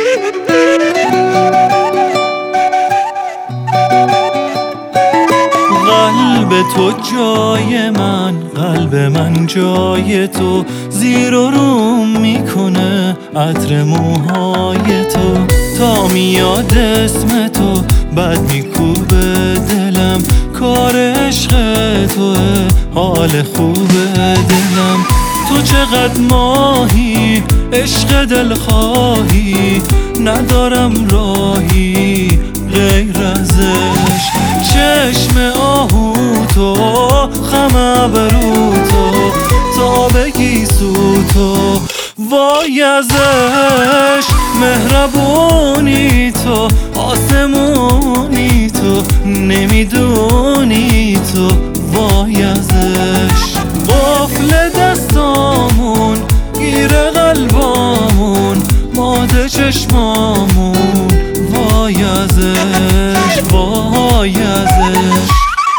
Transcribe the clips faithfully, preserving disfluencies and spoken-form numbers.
قلب تو جای من، قلب من جای تو، زیر و روم میکنه عطر موهای تو. تا میاد اسم تو بد میکوبه دلم، کار عشق توه حال خوبه دلم. تو چقدر ماهی عشق دلخواهی، ندارم راهی غیر ازش. چشم آهو تو، خم ابرو تو، تا بگی سو تو وای ازش. مهربونی تو، آسمونی تو، نمیدونی تو وای ازش. قفل دستامون، گیر قلبامون، ماده چشمامون وای ازش، وای ازش.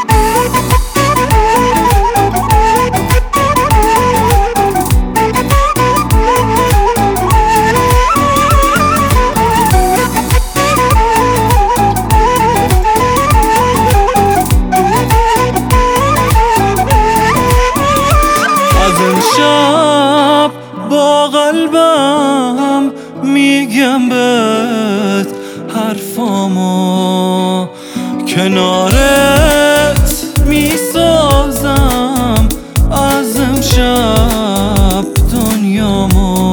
شب با قلبم میگم بهت حرفامو، کنارت میسازم از امشب دنیامو،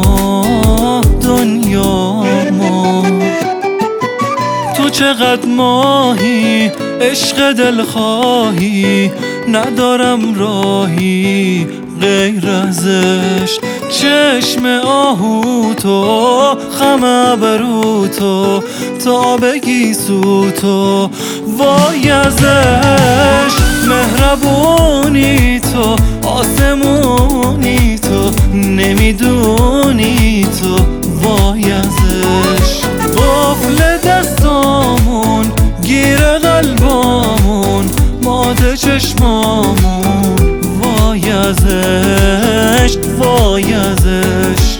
دنیامو. تو چقدر ماهی عشق دلخواهی، ندارم راهی غیر ازش. چشم آهو تو، خم ابرو تو، تا بگی سو تو وای ازش. مهربونی تو، آسمونی تو، نمیدونی تو وای ازش. قفل دستامون، گیر قلبامون، ماده چشمامون وای ازش، وای ازش.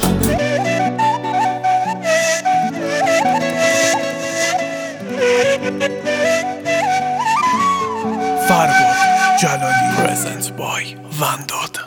فرباد جلالی present by ونداد.